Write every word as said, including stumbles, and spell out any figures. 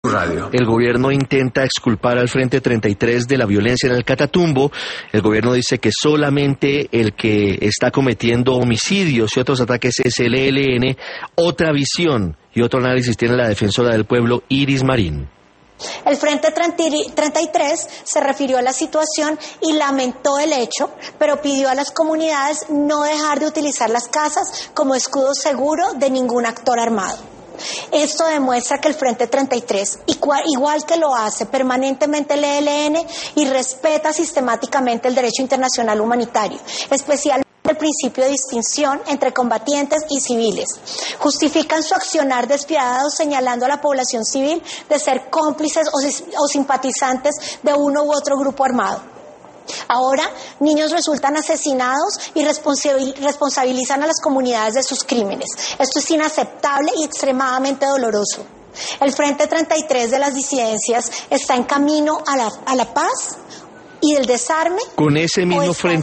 Radio. El gobierno intenta exculpar al Frente treinta y tres de la violencia en el Catatumbo. El gobierno dice que solamente el que está cometiendo homicidios y otros ataques es el E L N. Otra visión y otro análisis tiene la defensora del pueblo, Iris Marín. El Frente treinta y tres se refirió a la situación y lamentó el hecho, pero pidió a las comunidades no dejar de utilizar las casas como escudo seguro de ningún actor armado. Esto demuestra que el Frente treinta y tres, igual que lo hace permanentemente el E L N, y respeta sistemáticamente el derecho internacional humanitario, especialmente el principio de distinción entre combatientes y civiles. Justifican su accionar despiadado señalando a la población civil de ser cómplices o, o simpatizantes de uno u otro grupo armado. Ahora, niños resultan asesinados y responsabilizan a las comunidades de sus crímenes. Esto es inaceptable y extremadamente doloroso. El Frente treinta y tres de las disidencias está en camino a la, a la paz y el desarme. Con ese mismo Frente